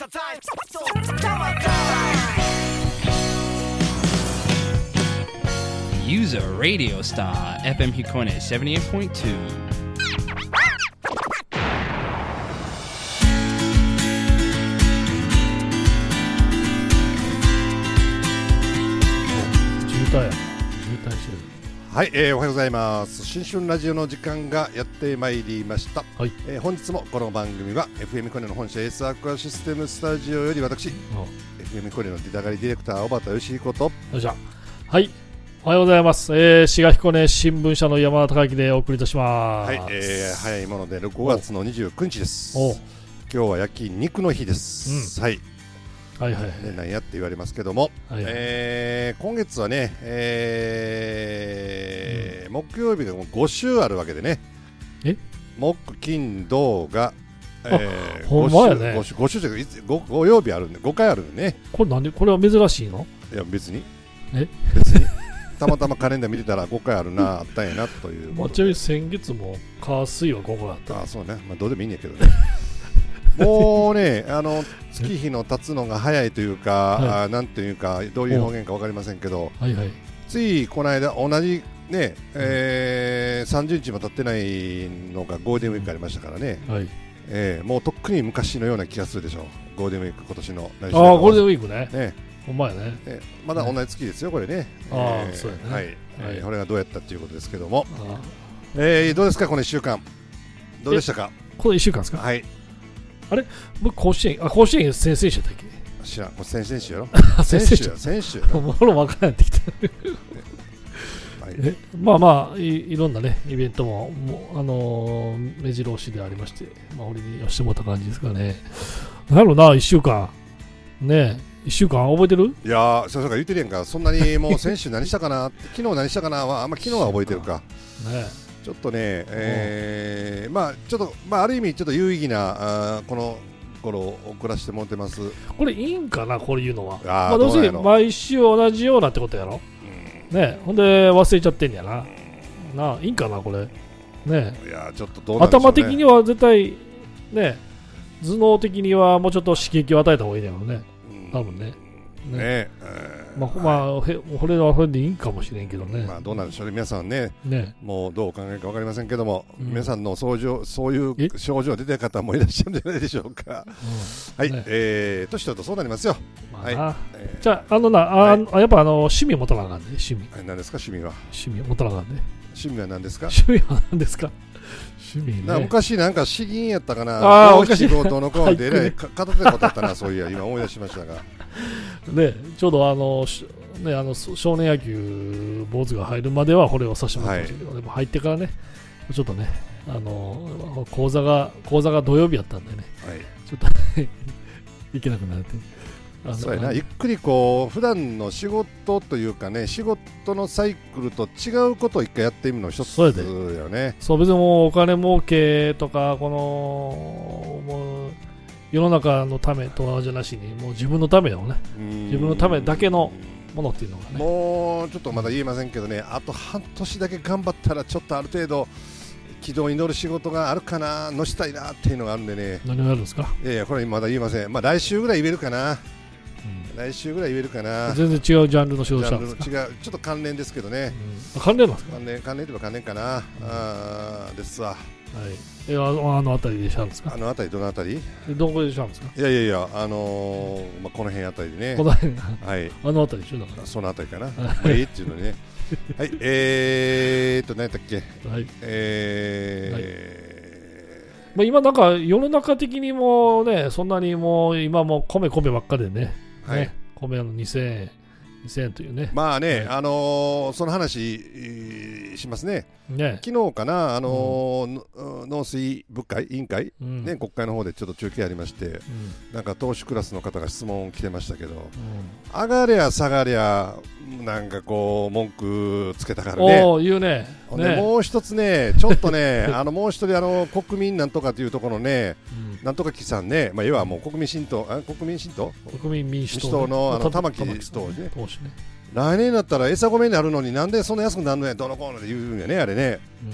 Use a radio star FM Hikone 78.2. はい、おはようございます。新春ラジオの時間がやってまいりました。はい、本日もこの番組は FM コネの本社エースアクアシステムスタジオより私 FM コネの出たがりディレクター小畑義彦とはい、おはようございます。滋賀彦根新聞社の山田孝之でお送りいたします。 はい、早いもので5月の29日です。今日は焼肉の日です。はい。はいはいはい、何やって言われますけども、はいはい、今月はね、木曜日が5週あるわけでね、木金土が、 ほんまやね、 5週じゃなくて5曜日あるんで5回あるんでね。 これなんでこれは珍しいの？ いや別にたまたまカレンダー見てたら5回あるなあったんやなというちなみに先月も火水は5個あった。 ああそうね、どうでもいいんやけどねもうね、月日の経つのが早いというか、はい、なんていうかどういう表現か分かりませんけど、はいはい、ついこの間同じね、30日も経ってないのがゴールデンウィークありましたからね、はい、もうとっくに昔のような気がするでしょう。ゴールデンウィーク今年の来週。 ゴールデンウィークね。ほんまやね。 まだ同じ月ですよこれね。 そうやね。 はい、これがどうやったっていうことですけども、どうですかこの1週間どうでしたか？ この1週間ですか？はい。あれ僕甲子園先々週だっけ？ 知らん、これ先々週やろ先週もろ分からんってきたまあいろんなねイベントも目白押しでありまして、俺に押してもらった感じですかね。なるな1週間ね1週間覚えてる？ いやーそうか言ってるやんか。そんなにもう先週何したかな昨日何したかなはあんま昨日は覚えてるかね。ちょっとね、ちょっとある意味ちょっと有意義なこの頃を送らせてもらってます。 これいいんかなこういうのは。どうせ毎週同じようなってことやろ。ね、ほんで忘れちゃってんやな。いいんかなこれ。ね。いやちょっとどうなんでしょうね。頭的には絶対ね、頭脳的にはもうちょっと刺激を与えた方がいいんだろうね。多分ね。これはこれでいいんかもしれんけどね。 どうなんでしょうね皆さんね。もうどうお考えか分かりませんけども、皆さんのそういう症状出てる方もいらっしゃるんじゃないでしょうか。はい、年取るとそうなりますよ。 じゃあやっぱ趣味持たなあかんね。趣味何ですか？趣味持たなあかんね。 趣味は何ですか？昔なんか詩吟やったかな。仕事の顔でえらい片手でことあったなそういや今思い出しましたがね、ちょうど少年野球坊主が入るまではこれをさせてもらってましたけど、でも入ってからねちょっとね講座が土曜日やったんでね、ちょっと行けなくなってそうやな。ゆっくりこう普段の仕事というかね仕事のサイクルと違うことを一回やってみるの一つよね。 そう別にもうお金儲けとかもう世の中のためとはじゃなしにもう自分のためのね自分のためだけのものっていうのがねもうちょっとまだ言えませんけどね、あと半年だけ頑張ったらちょっとある程度軌道に乗る仕事があるかな乗したいなっていうのがあるんでね。 何があるんですか？ これまだ言えません。来週ぐらい言えるかな。来週ぐらい言えるかな。 全然違うジャンルの仕事したんですか？ 違うちょっと関連ですけどね。 関連なんですか？ 関連といえば関連かな。ですわ。 あの辺りでしたんですか？ あの辺りどの辺り？ どこでしたんですか？いやこの辺あたりでね。 この辺はいあの辺りでしょ。だからその辺りかな。っていうのにね。はい何やったっけ？ 今なんか世の中的にもねそんなにもう今も米ばっかでね。米2000円というね。その話しますね。昨日かな農水部会委員会、国会の方でちょっと中継ありまして、なんか党首クラスの方が質問来てましたけど、上がりゃ下がりゃなんかこう文句つけたからね。 言うね。 もう一つねちょっとねもう一人国民なんとかというところのね、なんとか木さんね、要はもう国民民主党の玉木党ね。来年だったら餌米になるのになんでそんな安くなるのやどのこうので言うんやねあれね。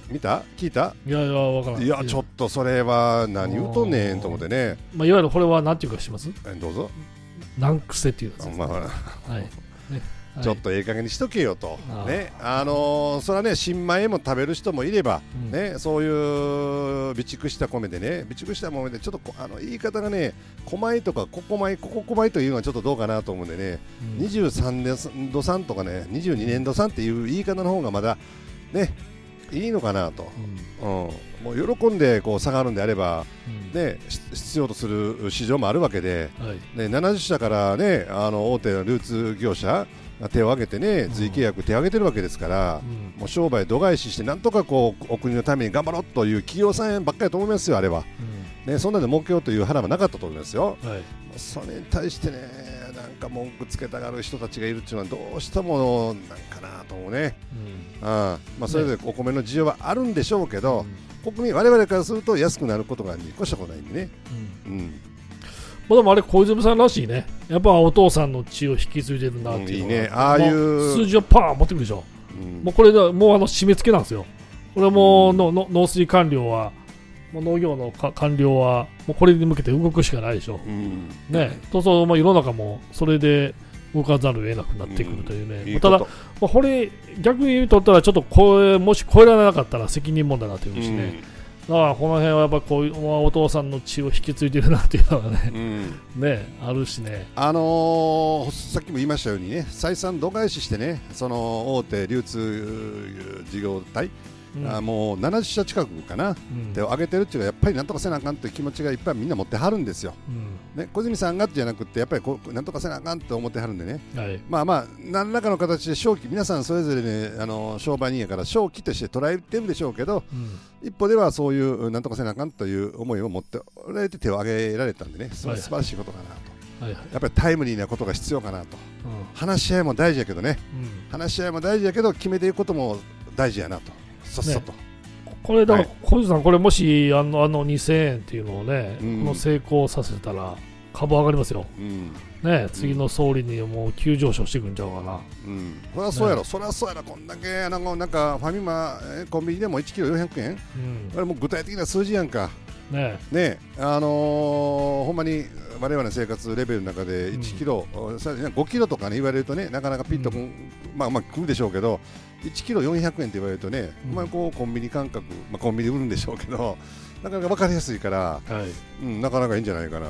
見た聞いた？ いやわからない。 いやちょっとそれは何言うとんねんと思ってね。 まあいわゆるこれは何ていうかします？ どうぞ。 難癖っていうんですか。 まあはいね。 ちょっとええ加減にしとけよと、ね、それはね新米も食べる人もいれば、ね、そういう備蓄した米でね備蓄した米でちょっと言い方がね小米とかここ米というのはちょっとどうかなと思うんでね、23度3とかね22年度3っていう言い方の方がまだねいいのかなと、もう喜んでこう下がるんであれば、ね、必要とする市場もあるわけで、ね、70社からね大手の流通業者手を挙げてね随契約手を挙げてるわけですから、もう商売度外視してなんとかこうお国のために頑張ろうという企業さんばっかりだと思いますよあれは、ね、そんなで儲けようという腹はなかったと思いますよ、それに対してねなんか文句つけたがる人たちがいるっていうのはどうしてもなんかなと思うね、それぞれお米の需要はあるんでしょうけど、国民我々からすると安くなることが越したことないんでね、 でもあれ小泉さんらしいね。やっぱお父さんの血を引き継いでるなっていうのは、 いいね、ああいう数字をパーン持ってくるでしょ、もうこれでもう締め付けなんですよ。これはもう農水官僚はもう農業の官僚はもうこれに向けて動くしかないでしょ、ね、そうそう、世の中もそれで動かざるを得なくなってくるというね、ただ、これ逆に言うとったらちょっともし超えられなかったら責任問題になってくるしね、だからこの辺はやっぱこういうお父さんの血を引き継いでるなっていうのがね、あるしね、 さっきも言いましたようにね採算度外視してねその大手流通事業体、もう70社近くかな、手を挙げてるっていうのはやっぱりなんとかせなあかんという気持ちがいっぱいみんな持ってはるんですよ、ね、小泉さんがじゃなくてやっぱりなんとかせなあかんと思ってはるんでね、何らかの形で正気皆さんそれぞれね商売人やから正気として捉えてるでしょうけど、一歩ではそういうなんとかせなあかんという思いを持っておられて手を挙げられたんでね素晴らしいことかなと、やっぱりタイムリーなことが必要かなと、話し合いも大事やけどね、話し合いも大事やけど決めていくことも大事やなと、さっさと、 これだから小泉さんこれもし2000円っていうのをね、この成功させたら株上がりますよ、ね、次の総理にもう急上昇していくんちゃうかな、 そりゃそうやろ、そりゃそうやろ、こんだけなんかファミマコンビニでも1キロ400円、あれもう具体的な数字やんかね、ほんまに我々の生活レベルの中で1キロ、5キロとかね言われるとねなかなかピッとくるでしょうけど、1キロ400円って言われるとね、こうコンビニ感覚、コンビニで売るんでしょうけどなかなか分かりやすいから、なかなかいいんじゃないかなと、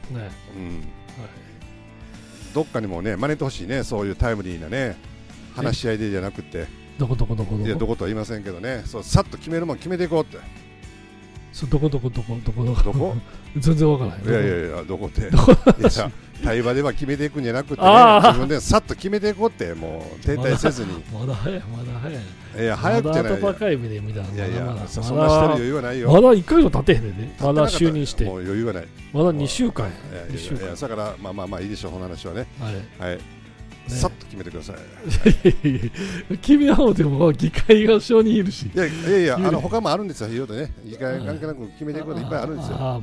どっかにもね真似てほしいね、そういうタイムリーなね話し合いでじゃなくて、 どことは言いませんけどね、そうさっと決めるもん決めていこうって。 どこ全然わからない。 いやどこって対話では決めていくんじゃなくて、自分でさっと決めていこうって、もう停滞せずに。 まだ早い。 いや早くじゃない。 温かい目で見たの。 いやそんなしてる余裕はないよ。 まだ1ヶ月経ってへんねんね。まだ就任して。 もう余裕はない。 まだ2週間。いやだからまあいいでしょう、この話はね。はい。さっと決めてください。君はもうでも議会が承認いるし。 いや他もあるんですよ、いろいろね。議会関係なく決めていくこといっぱいあるんですよ。 はい。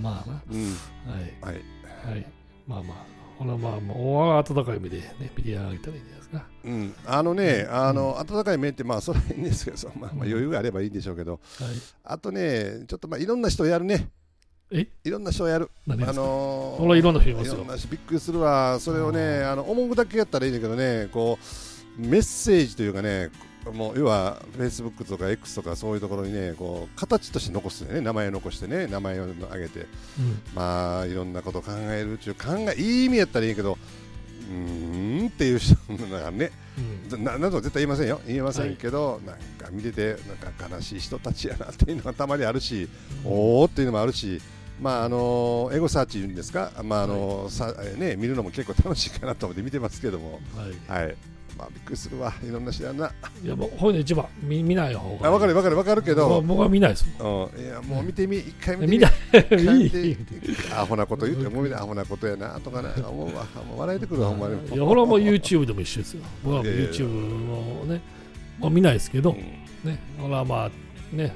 ほらもう温かい目でね見てあげたらいいんじゃないですか。温かい目ってそれはいいんですけど、余裕があればいいんでしょうけど、あとねちょっといろんな人やるね。いろんな人やる。 いろんな人いますよ。 びっくりするわ。それをね思うだけやったらいいんだけどね、こうメッセージというかね、もう要はフェイスブックとか X とかそういうところにねこう形として残すね、名前を残してね、名前を挙げて、いろんなことを考えるいい意味やったらいいけどっていう人がね、なんと絶対言いませんよ、言えませんけど、なんか見ててなんか悲しい人たちやなっていうのがたまにあるし、おーっていうのもあるし、エゴサーチですか、見るのも結構楽しいかなと思って見てますけども、びっくりするわ、いろんな人やな。いやもうこういうの一番見ない方が。 わかるけど、 僕は見ないです。 いやもう見てみ、一回見てみ。アホなこと言ってもアホなことやなとかね思うわ、笑えてくるわほんまに。 いやほらもう YouTube でも一緒ですよ。僕は YouTube もね見ないですけどね、ほらね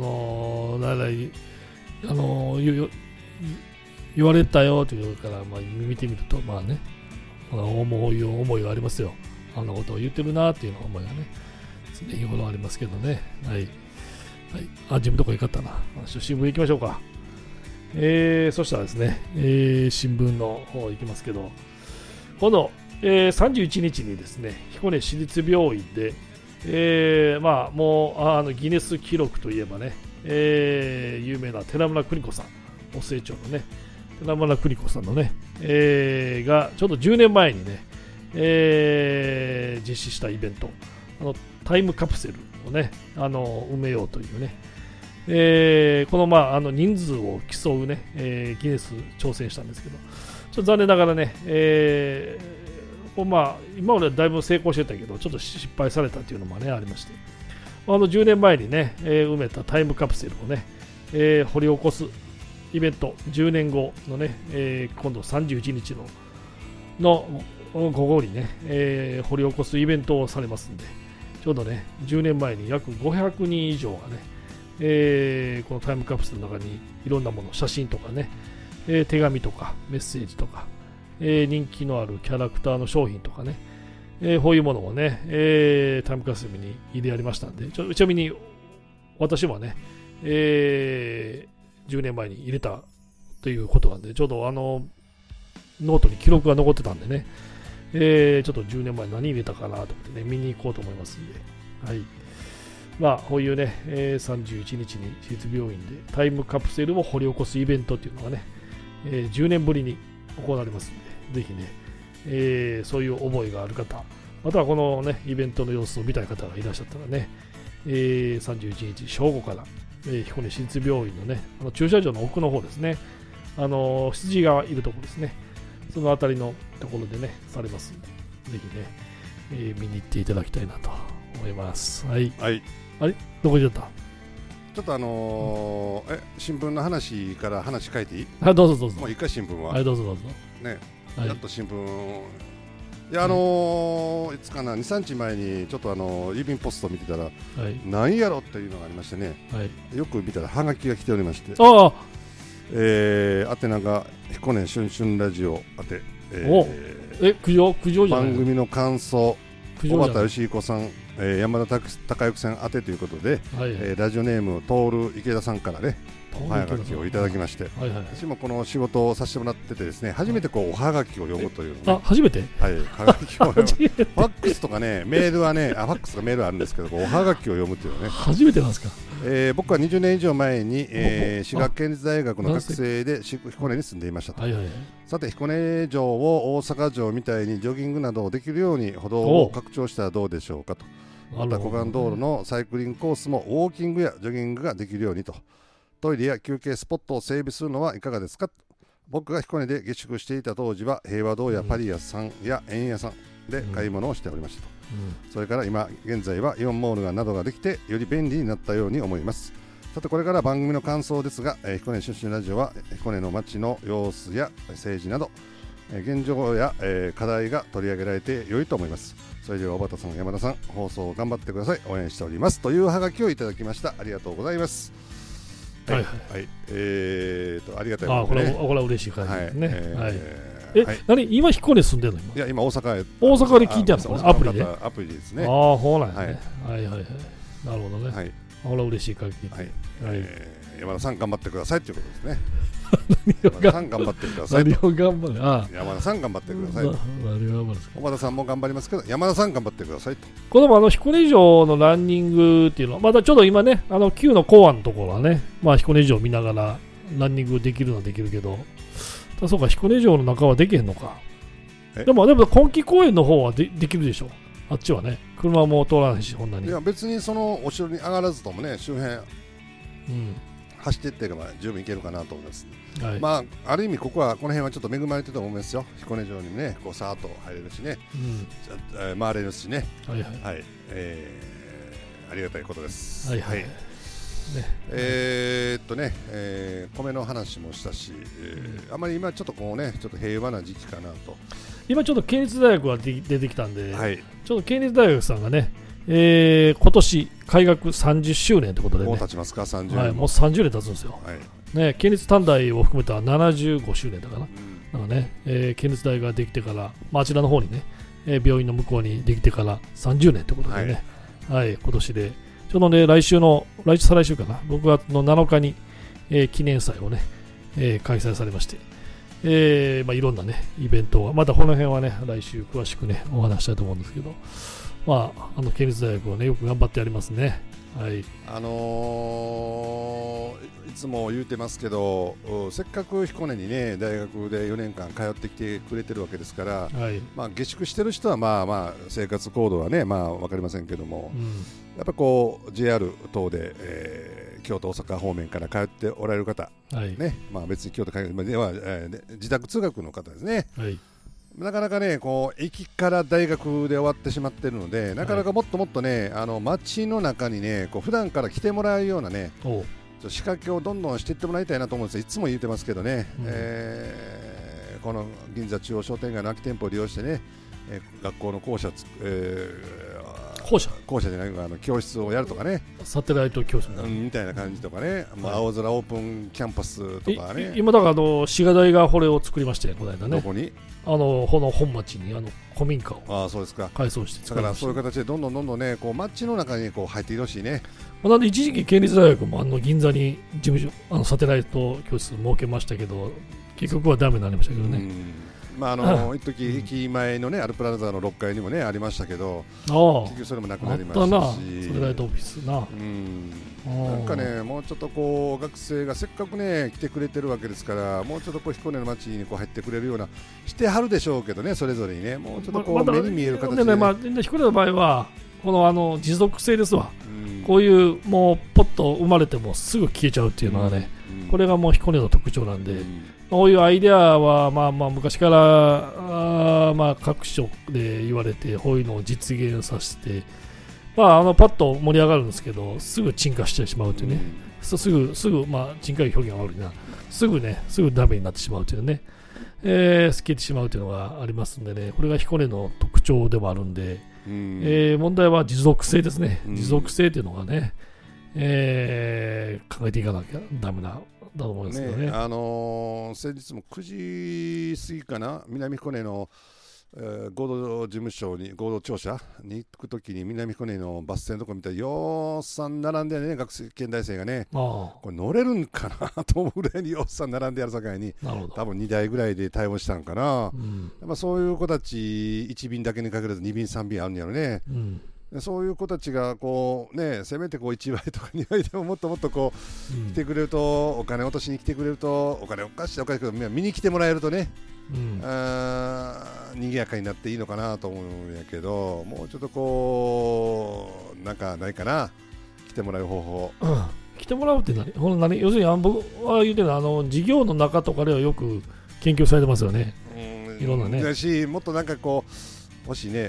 言われたよというから見てみると思いがありますよ。あんなことを言ってるなっていう思いがね常日頃ありますけどね。 あ、自分とこ行かったな。新聞行きましょうか。そしたらですね、新聞の方行きますけど、この、31日にですね、彦根市立病院で、まあ、もうギネス記録といえばね、有名な寺村邦子さん、お清張のね、寺村邦子さんのね、がちょうど10年前にね、実施したイベント、タイムカプセルをね、埋めようというね、この、まあ、人数を競うね、ギネス挑戦したんですけど、ちょっと残念ながらね、まあ、今までだいぶ成功してたけど、ちょっと失敗されたというのも、ね、ありまして、10年前にね、埋めたタイムカプセルをね、掘り起こすイベント、10年後のね、今度31日の午後にね、掘り起こすイベントをされますんで、ちょうどね、10年前に約500人以上がね、このタイムカプセルの中にいろんなもの、写真とかね、手紙とかメッセージとか、人気のあるキャラクターの商品とかね、こういうものをね、タイムカプセルに入れやりましたんで、ちなみに私もね、10年前に入れたということなんで、ちょうどノートに記録が残ってたんでね、ちょっと10年前何入れたかなと思ってね、見に行こうと思いますんで、はい。まあ、こういうね、31日に市立病院でタイムカプセルを掘り起こすイベントっていうのがね、10年ぶりに行われますんで、ぜひね、そういう覚えがある方、またはこのね、イベントの様子を見たい方がいらっしゃったらね、31日正午から、彦根市立病院のね、駐車場の奥の方ですね、羊がいるところですね、そのあたりのところでね、されますんで、ぜひね、見に行っていただきたいなと思います。はい。 はい、 あれどこ行っちゃった？ ちょっと新聞の話から話変えていい？ はい、どうぞどうぞ。 もう一回新聞は。 はい、どうぞどうぞ。 ね、 はい、 やっと新聞。いやいつかな、2、3日前にちょっと郵便ポストを見てたら、何やろっていうのがありましてね、よく見たらハガキが来ておりまして、宛名が彦根しゅんしゅんラジオ宛て、 苦情じゃない？ 番組の感想、小畑義彦さん、山田孝之さん宛てということで、ラジオネームトール池田さんからね、おはがきをいただきまして、私もこの仕事をさせてもらっててですね、初めてこうおはがきを読むというの、 ね、初めて？ はい、はがきを読むファックスとかね、メールはね、ファックスとかメールはあるんですけど、おはがきを読むというね、 初めてなんですか？ 僕は20年以上前に、滋賀県立大学の学生で彦根に住んでいましたと。さて、彦根城を大阪城みたいにジョギングなどをできるように歩道を拡張したらどうでしょうかと。また湖岸道路のサイクリングコースもウォーキングやジョギングができるようにと。トイレや休憩スポットを整備するのはいかがですか。僕が彦根で下宿していた当時は平和堂やパリ屋さんや円屋さんで買い物をしておりましたと。それから今現在はイオンモールがなどができてより便利になったように思います。さてこれから番組の感想ですが、彦根出身ラジオは彦根の街の様子や政治など現状や、課題が取り上げられて良いと思います。それでは小畑さん、山田さん、放送頑張ってください。応援しておりますというハガキをいただきました。ありがとうございます。はい、ありがたいことね。 これは嬉しい感じですね。何今彦根住んでるの？ いや今大阪で聞いてあるの？アプリで？ アプリですね。 そうなんですね。はい。なるほどね。これは嬉しい限り。 山田さん頑張ってくださいということですね。山田さん頑張ってください。 何を頑張る？ 山田さん頑張ってください。小田さんも頑張りますけど、山田さん頑張ってくださいと。 これも彦根城のランニングっていうのはまたちょうど今ね、旧の港湾のところはね、彦根城を見ながらランニングできるのはできるけど、そうか彦根城の中はできへんのか。でも今季公園の方はできるでしょ。あっちはね、車も通らないし、こんなに。 いや別にそのお城に上がらずともね、周辺、走っていってれば十分行けるかなと思います。まあある意味この辺はちょっと恵まれてると思いますよ。彦根城にね、こうさーっと入れるしね、回れるしね、ありがたいことです。米の話もしたし、あまり今ちょっとこうね、ちょっと平和な時期かなと。 今ちょっと県立大学が出てきたんで、ちょっと県立大学さんがね、今年開学30周年ということでね。 もう経ちますか、30年。 もう30年経つんですよ。県立短大を含めた75周年だから。なんかね、県立大学ができてから、あちらの方にね、病院の向こうにできてから30年ということでね、今年でちょうどね、再来週かな、6月の7日に、記念祭をね、開催されまして、いろんなね、イベントが、またこの辺はね、来週詳しくね、お話したいと思うんですけど、県立大学はね、よく頑張ってやりますね。はい。 いつも言うてますけど、せっかく彦根にね、大学で4年間通ってきてくれてるわけですから、はい、下宿してる人は生活行動はね、分かりませんけども、やっぱこう JR 等で、京都大阪方面から通っておられる方、はいね、別に京都では、自宅通学の方ですね、はい、なかなかねこう駅から大学で終わってしまっているので、なかなかもっともっとね、街の中にねこう普段から来てもらうようなね仕掛けをどんどんしていってもらいたいなと思うんですよ。いつも言ってますけどね、この銀座中央商店街の空き店舗を利用してね、学校の校舎じゃない教室をやるとかね、 サテライト教室みたいな感じとかね、青空オープンキャンパスとかね。 今だから滋賀大がこれを作りましたよ、この間ね。 どこに？ この本町に古民家を改装して作りました。だからそういう形でどんどんねこう街の中にこう入っているしね。 なんで一時期県立大学も銀座に事務所サテライト教室設けましたけど、結局はダメになりましたけどね。 一時駅前のねアルプラザの6階にもねありましたけど、結局それもなくなりましたし、 サテライトオフィスな。 なんかねもうちょっとこう学生がせっかくね来てくれてるわけですから、もうちょっとこう彦根の街にこう入ってくれるようなしてはるでしょうけどね、それぞれにねもうちょっとこう目に見える形で、 彦根の場合はこの持続性ですわ。こういうもうポッと生まれてもすぐ消えちゃうっていうのはね、これがもう彦根の特徴なんで、こういうアイデアは昔から各所で言われて、こういうのを実現させて、パッと盛り上がるんですけど、すぐ沈下してしまうというね、すぐ沈下表現が悪いな、すぐダメになってしまうというね、消えてしまうというのがありますんでね、これが彦根の特徴でもあるんで、問題は持続性ですね。持続性というのがね、考えていかなきゃダメなだと思うんですけどね。 先日も9時過ぎかな、南彦根の、合同事務所に合同庁舎に行くときに南彦根のバス停のところ見たらようさん並んでね、学生県大生がね、これ乗れるんかなと思うぐらいにようさん並んでやるさかいに、多分2台ぐらいで対応したんかな、そういう子たち1便だけに限らず2便3便あるんやろね、そういう子たちがこう、ね、せめてこう1割とか2割でももっともっとこう、来てくれると、お金落としに来てくれると、お金おかしいけど見に来てもらえるとね、賑やかになっていいのかなと思うんやけど、もうちょっとこうなんかないかな、来てもらう方法、 来てもらうって何要するに僕は言うてる事業の中とかではよく研究されてますよね、いろんなね。 だし、もっとなんかこうもしね、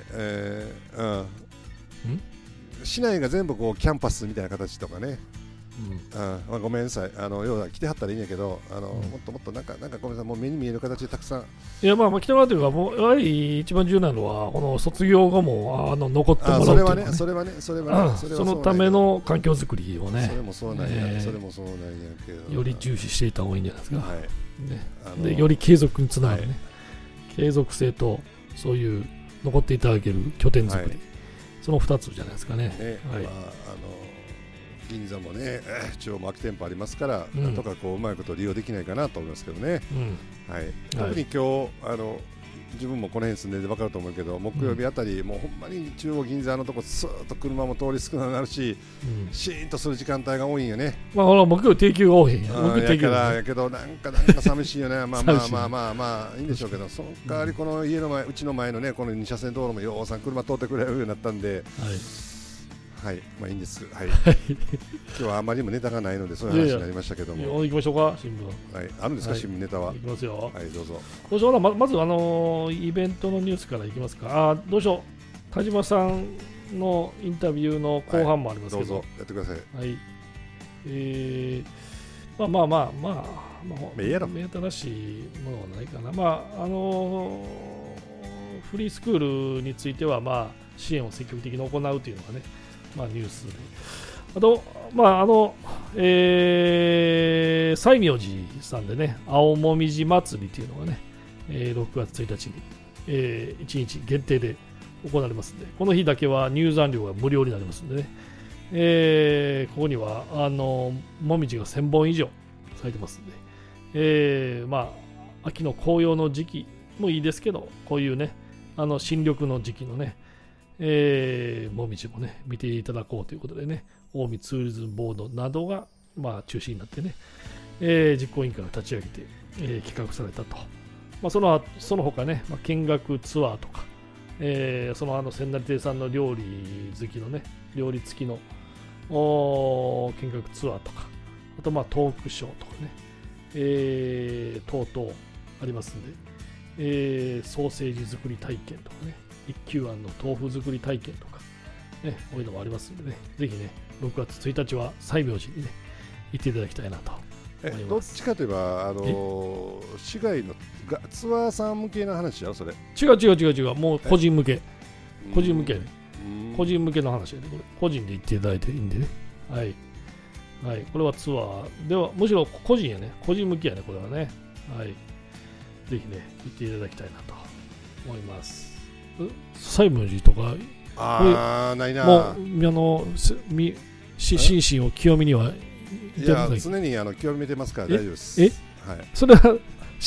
市内が全部こうキャンパスみたいな形とかね、ごめんなさい、要は来てはったらいいんやけど、もっともっとなんかごめんなさい、もう目に見える形でたくさん、 いや来てもらうというか、もうやはり一番重要なのはこの卒業後も残ってもらうというかね、 それはね、そのための環境づくりをね、 それもそうなんやけど、 より重視していった方がいいんじゃないですか、でより継続につながるね、継続性とそういう残っていただける拠点づくり、その2つじゃないですかね。 銀座もね、中央も空き店舗ありますから、なんとかこううまいこと利用できないかなと思いますけどね。特に今日自分もこの辺住んでて分かると思うけど、木曜日あたり、もうほんまに中央銀座のとこスーッと車も通り少なくなるし、シーンとする時間帯が多いんよね。 木曜定休が多いんやけどなんか寂しいよね。まあいいんでしょうけど、その代わりこの家の前、うちの前のねこの2車線道路もようさん車通ってくれるようになったんで。いいんです。今日はあまりにもネタがないのでそういう話になりましたけども。 行きましょうか、新聞。あるんですか、新聞ネタは。 行きますよ。 どうぞ。 どうしようまずイベントのニュースからいきますか。どうしよう。田島さんのインタビューの後半もありますけど。 どうぞやってください。 目新しいものはないかな。フリースクールについては支援を積極的に行うというのがね。ニュースで、あと、西明寺さんでね、青もみじ祭りというのがね、6月1日に、1日限定で行われますので、この日だけは入山料が無料になりますのでね、 ここにはもみじが1000本以上咲いてますんで、まあ秋の紅葉の時期もいいですけど、こういうね新緑の時期のね、もみじもね見ていただこうということでね、近江ツーリズムボードなどがまあ中心になってね、実行委員会を立ち上げて、企画されたと。まあ、その他ね、まあ、見学ツアーとか、その千成亭さんの料理好きのね、料理付きの見学ツアーとか、あとまあトークショーとかね、等々ありますんで、ソーセージ作り体験とかね、一休庵の豆腐作り体験とか、ね、こういうのもありますんでね、ぜひね、6月1日は西明寺にね、行っていただきたいなと。 どっちかといえば市外のツアーさん向けの話やろそれ。 違う、もう個人向け、個人向けね、個人向けの話やで、これ個人で行っていただいていいんでね、はい、はい、これはツアーではむしろ個人やね、個人向けやね、これはね、はい、ぜひね行っていただきたいなと思います。西明寺とかないな、 もう心身を清みにはいや常に清めてますから大丈夫です。 はい、それは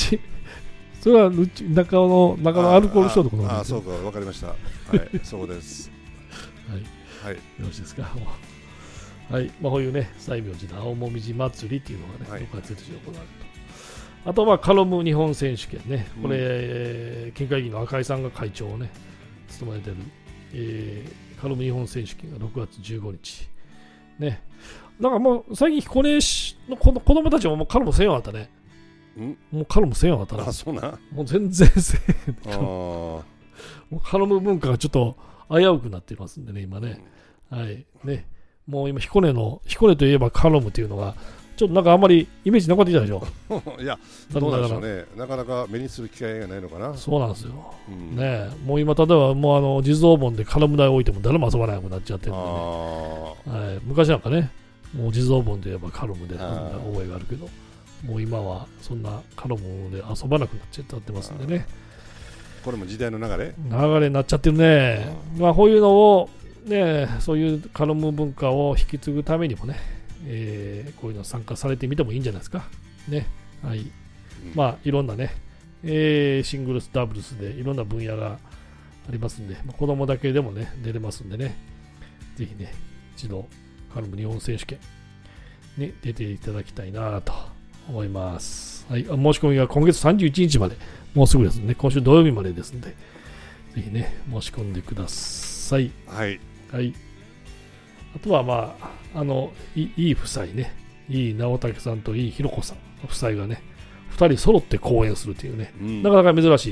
中野アルコール消毒のああそうか、わかりました。はいそうです。はい、よろしいですか。はい、まあこういうね西明寺の青もみじ祭りっていうのがね、6月1日に行われると。あとはカロム日本選手権ね、これ、県会議の赤井さんが会長をね務めてる、カロム日本選手権が6月15日ね。なんかもう最近彦根の子供たちももうカロムせんようになったね。もうカロムせんようになったな。 あ、そうな。 もう全然せん。もうカロム文化がちょっと危うくなっていますんでね、今ね。はいね。もう今彦根といえばカロムっていうのがちょっとなんかあんまりイメージなかったでしょ。 いや、どうなんでしょうね。なかなか目にする機会がないのかな。 そうなんですよ。ね、もう今例えばもう地蔵盆でカロム台置いても誰も遊ばなくなっちゃってるんでね。はい、昔なんかね。もう地蔵盆で言えばカロムで覚えがあるけど、もう今はそんなカロムで遊ばなくなっちゃってますんでね。 これも時代の流れになっちゃってるね。まあこういうのをね、そういうカロム文化を引き継ぐためにもね、こういうの参加されてみてもいいんじゃないですかね。はい、まあいろんなね、シングルスダブルスでいろんな分野がありますんで、まあ、子供だけでもね出れますんでね、ぜひね一度カロム日本選手権に出ていただきたいなと思います。はい、申し込みは今月31日まで、もうすぐですね、今週土曜日までですので、ぜひね、申し込んでください。 はい。 はい。あとは、まあ、いい夫妻ね、いい直武さんといいひろこさん夫妻がね、2人揃って講演するというね、なかなか珍し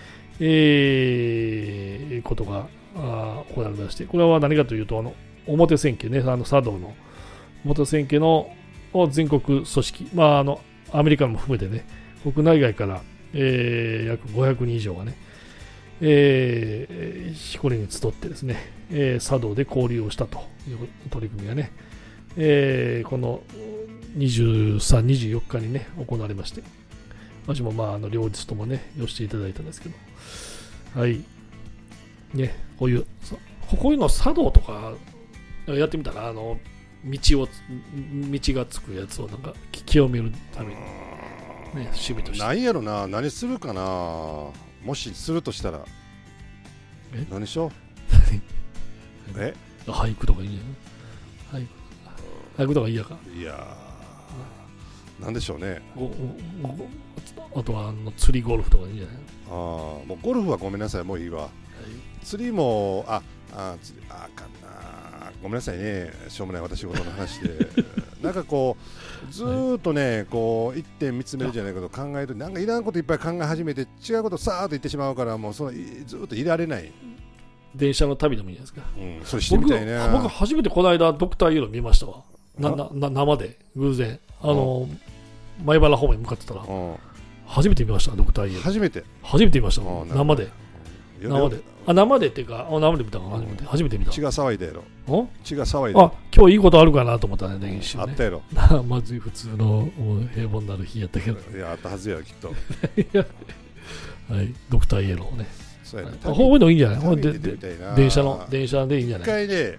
い、ことが行われまして、これは何かというと、表千家ね、茶道の表千家の全国組織、まあ、アメリカも含めてね、国内外から、約500人以上がね、彦根に集ってですね、茶道で交流をしたという取り組みがね、この23、24日にね、行われまして、私もまあ両日ともね、寄していただいたんですけど、はい、ね、こういうの茶道とかやってみたら、道がつくやつをなんか清めるために、ね、趣味として。 何やろな、何するかな、もしするとしたら。何しよう。 俳句とかいいんじゃない？俳句とかいいやか。 いやー、なんでしょうね。 あとは釣りゴルフとかいいんじゃない？ もうゴルフはごめんなさい、もういいわ。釣りも釣りかんな、ごめんなさいね、しょうもない私事の話でなんかこうずーっとね、こう一点見つめるじゃないけど、考えるとなんかいらんこといっぱい考え始めて、違うことさーっと言ってしまうから、もうずーっといられない。 電車の旅でもいいじゃないですか。 それしてみたいね。 僕初めてこの間ドクターイエロー見ましたわ。生で偶然前原方面に向かってたら初めて見ました。ドクターイエロー初めて見ました。生で生でっていうか、生で見たの初めて見た。 血が騒いだやろ。血が騒いだ。 今日いいことあるかなと思ったね、一瞬ね。 あったやろ。 まず普通の平凡なる日やったけど。 いや、あったはずや、きっと。 はい、ドクターイエローね。 そうやね。 こういうのいいんじゃない？電車でいいんじゃない？ 一回ね、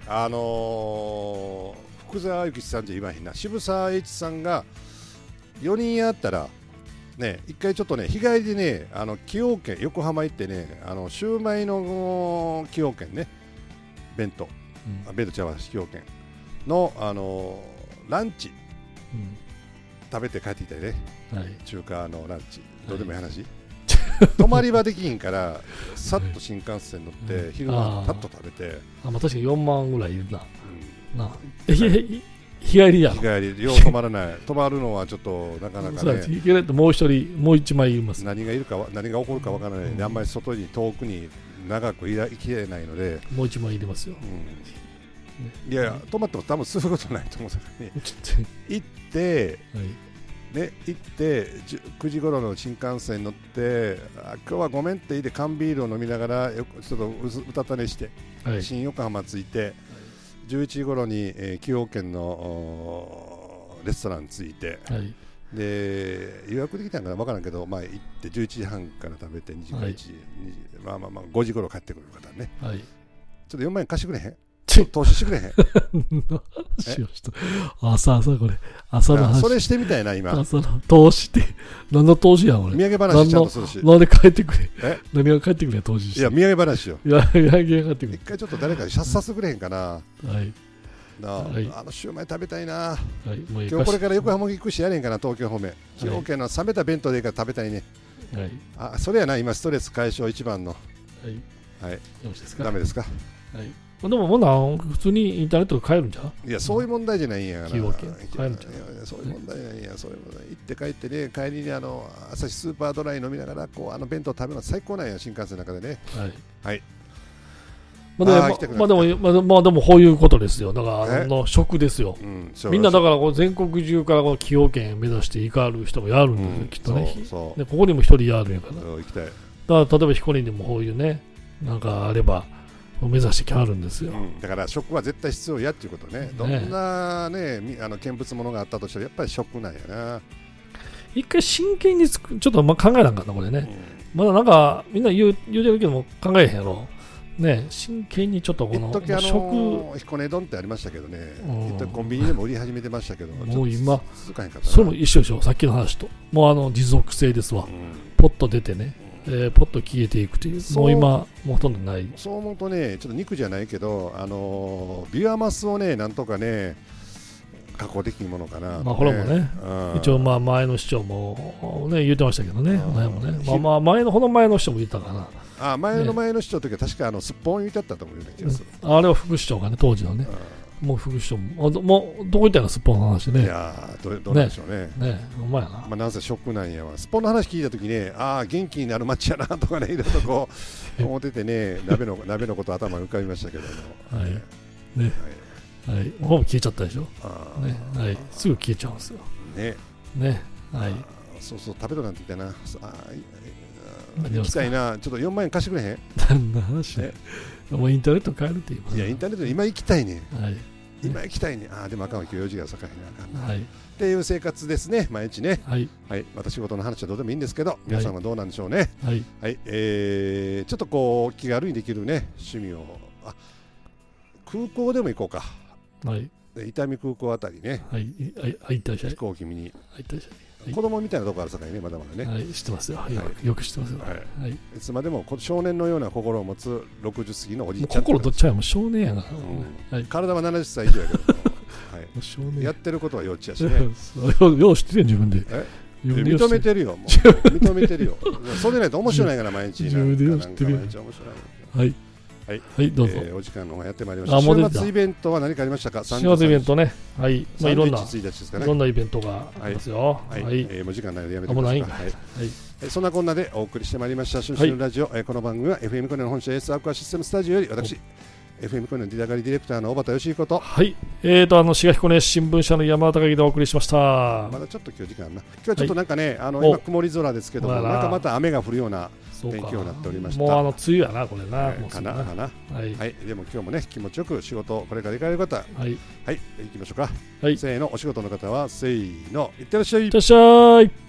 福沢諭吉さんじゃ言わへんな、渋沢栄一さんが4人やったらね、一回ちょっとね、日帰りでね、崎陽軒横浜行ってね、シューマイの崎陽軒ね、弁当ちゃうわ、崎陽軒のランチ、食べて帰ってきたりね、中華のランチ、どうでもいい話。泊まり場できひんからさっと新幹線乗って昼間パッと食べて、 確かに4万ぐらいいるな。日帰りやろ。 日帰りよう止まらない。止まるのはちょっとなかなかね。 日帰りともう一枚います。 何が起こるかわからないので、あんまり外に遠くに長く行きれないので、 もう一枚入れますよ。 いや止まっても多分することないと思うからね。行って。ね、行って9時頃の新幹線に乗って今日はごめんって言って缶ビールを飲みながらちょっとうたた寝して、新横浜着いて11時頃に崎陽軒のレストラン着いて、で予約できたんかな分からんけど、行って11時半から食べて2時から1時、5時頃帰ってくる方ね、ちょっと4万円貸してくれへん？投資してくれへん？ 朝これ朝の話それしてみたいな今。 朝の投資って何の投資やん俺。 土産話ちゃんとするし。 なんで帰ってくれ？何が帰ってくれ投資して。 いや土産話よ。 いや土産が帰ってくれ。 一回ちょっと誰かにシャツさせてくれへんかな。シューマイ食べたいな。今日これから横浜行くしやれんかな、東京方面。崎陽軒の冷めた弁当でいいから食べたいね。それやな今ストレス解消一番の。ダメですか？ でも普通にインターネットで買えるんじゃん。 いやそういう問題じゃないんやから。 崎陽軒買えるんじゃん。 そういう問題じゃないんや。そういう問題行って帰ってね、帰りに朝日スーパードライ飲みながら弁当食べるの最高なんや、新幹線の中でね。 でもこういうことですよ。だから食ですよ。みんなだから全国中から崎陽軒目指して行かる人もやるんですよ、きっとね。ここにも一人やるんやから。 行きたい。 だから例えば彦根でもこういうね、なんかあれば目指してきはるんですよ。 だから食は絶対必要やっていうことね。どんなね見物物があったとしたらやっぱり食なんやな。 一回真剣にちょっと考えなかったこれね。まだなんかみんな言うてるけども考えへんやろ。ね、真剣にちょっとこの食彦根丼ってありましたけどね、コンビニでも売り始めてましたけど、 もう今それも一緒でしょ、さっきの話と。もう持続性ですわ。ポッと出てね、ポッと消えていくという、もう今もうほとんどない。 そう思うとね、ちょっと肉じゃないけどビワマスをねなんとかね加工できるものかな、 これもね、一応前の市長もね言ってましたけどね、前もね、この前の市長も言ったかな。 前の市長の時は確かすっぽん言ってあったと思うような気がする。 あれは副市長がね、当時のね、もう副市長もどこ行ったのすっぽんの話ね。 いやどうなんでしょうね。 お前やな。 なんせショックなんやわ。すっぽんの話聞いた時ね、元気になる街やなとかね、いろいろと思っててね、鍋のこと頭に浮かびましたけども。 ほぼ消えちゃったでしょ。すぐ消えちゃうんですよ。 そうそう、食べろなんて言ったな。行きたいな。ちょっと4万円貸してくれへん？ 何の話？もうインターネット買えるって言います。 いやインターネット今行きたいね。今行きたいね。でもあかんわ、今日4時が境にあかん。っていう生活ですね、毎日ね。私仕事の話はどうでもいいんですけど、皆さんはどうなんでしょうね。ちょっと気軽にできるね趣味を、空港でも行こうか。伊丹空港あたりね。飛行機見に。子供みたいなとこあるさかいね、まだまだね。 知ってますよ。よく知ってますよ。 いつまでも少年のような心を持つ60過ぎのおじいちゃん。 心どっちゃうも少年やな。 体は70歳以上やけど、やってることは幼稚やしね。 よう知ってるよ、自分で。 認めてるよ。認めてるよ。それでないと面白いないから、毎日。 自分でよう知ってるよ。どうぞ。 お時間の方やってまいりました。週末イベントは何かありましたか？ 週末イベントね。いろんなイベントがありますよ。もう時間ないのでやめてください。そんなこんなでお送りしてまいりました春春ラジオ。この番組は FM コネの本社 S アクアシステムスタジオより私 FM コネのディレクターの小畑義彦と滋賀彦根新聞社の山田隆でお送りしました。 まだちょっと今日時間あるな。今日はちょっとなんかね今曇り空ですけども、なんかまた雨が降るような天気になっておりました。 もう梅雨やなこれな。 でも今日もね気持ちよく仕事これから行かれる方、行きましょうか。せーの、お仕事の方はせーの、いってらっしゃい。 いってらっしゃい。